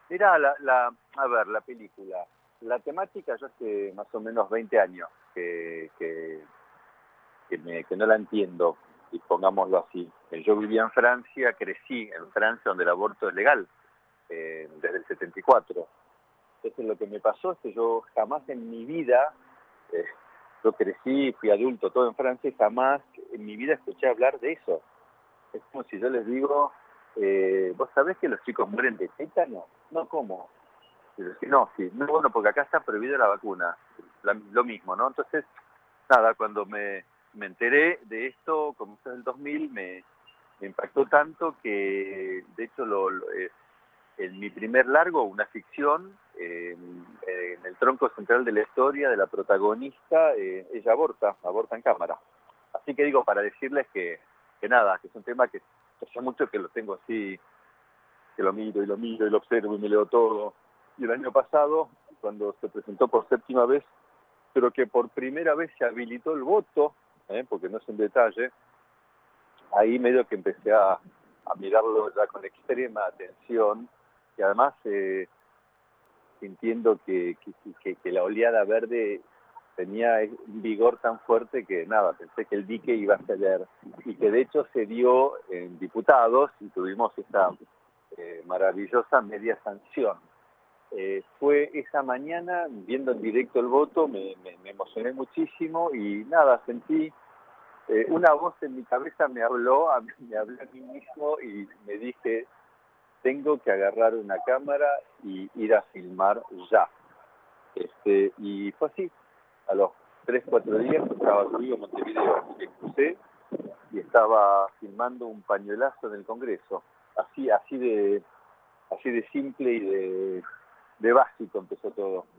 Mirá, a ver, la película. La temática, yo hace más o menos 20 años que no la entiendo, y pongámoslo así. Yo vivía en Francia, crecí en Francia, donde el aborto es legal, desde el 74. Entonces lo que me pasó es que yo jamás en mi vida, eh, yo crecí, fui adulto, todo en Francia, y jamás en mi vida escuché hablar de eso. Es como si yo les digo, ¿vos sabés que los chicos mueren de tétano? No, ¿cómo? Y yo, sí, no, sí, no, bueno, porque acá está prohibida la vacuna, lo mismo, ¿no? Entonces, nada, cuando me enteré de esto, comenzó en el 2000, me impactó tanto que, de hecho, en mi primer largo, una ficción, en el tronco central de la historia de la protagonista, ella aborta en cámara. Así que digo, para decirles que nada, que es un tema que hace mucho que lo tengo así, que lo miro y lo miro y lo observo y me leo todo. Y el año pasado, cuando se presentó por séptima vez, pero que por primera vez se habilitó el voto, porque no es un detalle, ahí medio que empecé a mirarlo ya con extrema atención, y además sintiendo que la oleada verde tenía un vigor tan fuerte que nada, pensé que el dique iba a ceder, y que de hecho se dio en diputados y tuvimos esta maravillosa media sanción. Fue esa mañana, viendo en directo el voto, me emocioné muchísimo y nada, sentí una voz en mi cabeza me habló a mí mismo y me dije, tengo que agarrar una cámara y ir a filmar ya. Y fue así, a los 3, 4 días estaba subido en Montevideo, me crucé y estaba filmando un pañuelazo en el Congreso. Así de simple y de básico empezó todo.